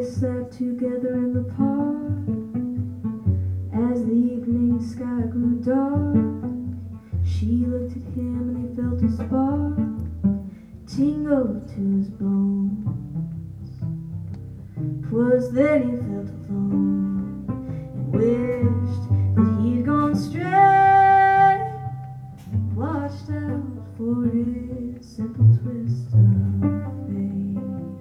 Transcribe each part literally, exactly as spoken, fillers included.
They sat together in the park as the evening sky grew dark. She looked at him and he felt a spark tingle to his bones. 'Twas then he felt alone and wished that he'd gone straight, watched out for his simple twist of fate.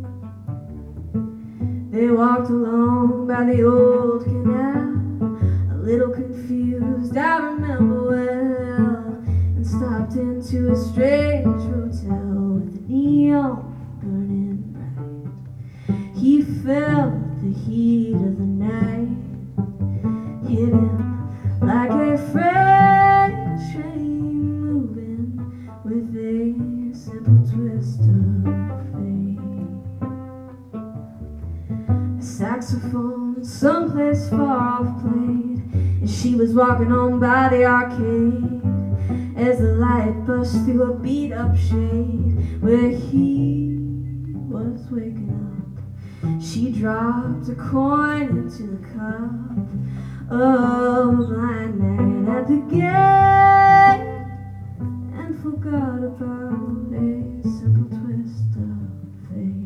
They walked along by the old canal, a little confused, I remember well, and stopped into a strange hotel with the neon burning bright. He felt the heat of the night hit him like a freight train moving with a simple twist of fate. A saxophone someplace far off played as she was walking on by the arcade, as the light burst through a beat-up shade where he was waking up. She dropped a coin into the cup of a blind man at the gate and forgot about a simple twist of fate.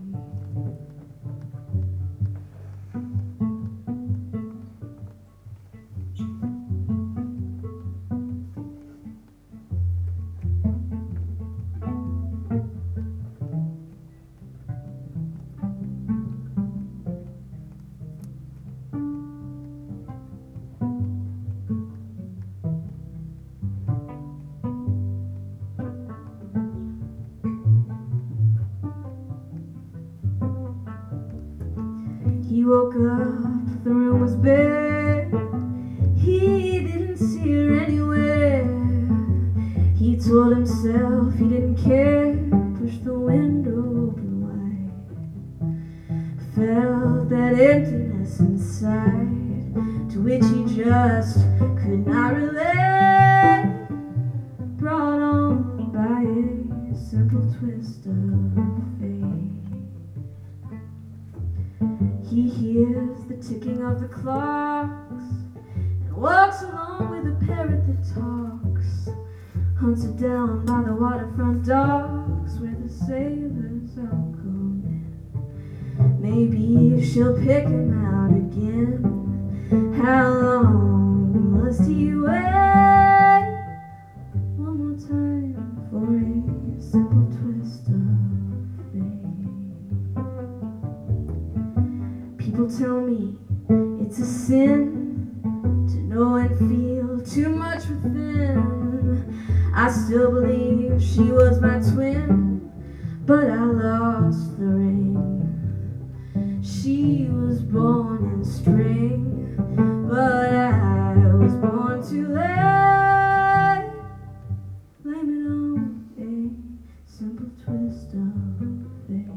He woke up, the room was bare. He didn't see her anywhere. He told himself he didn't care, pushed the window open wide. Felt that emptiness inside, to which he just could not relate. Brought on by a simple twist of fate. He hears the ticking of the clocks and walks along with a parrot that talks, hunted down by the waterfront docks where the sailors all come in. Maybe she'll pick him out again. How long must he wait? One more time for a simple twist of fate. People tell me it's a sin to know and feel too much within. I still believe she was my twin, but I lost the ring. She was born in spring, but I was born too late. Blame it on a simple twist of fate.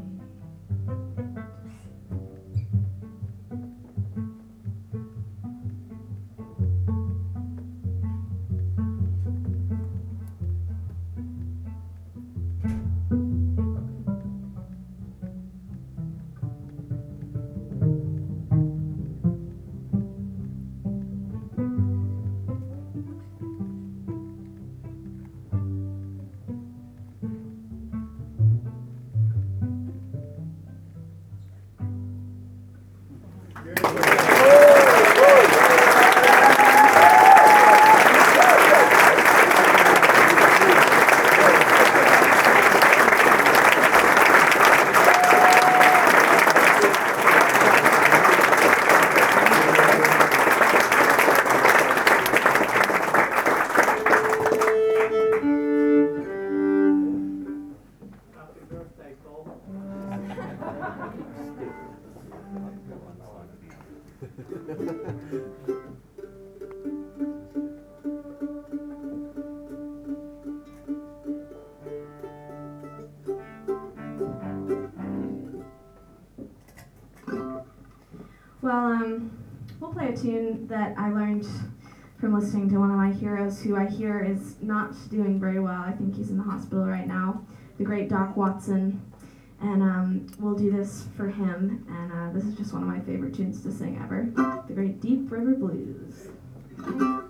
Well, um, we'll play a tune that I learned from listening to one of my heroes, who I hear is not doing very well. I think he's in the hospital right now, the great Doc Watson. And um, we'll do this for him, and uh, this is just one of my favorite tunes to sing ever, the great Deep River Blues.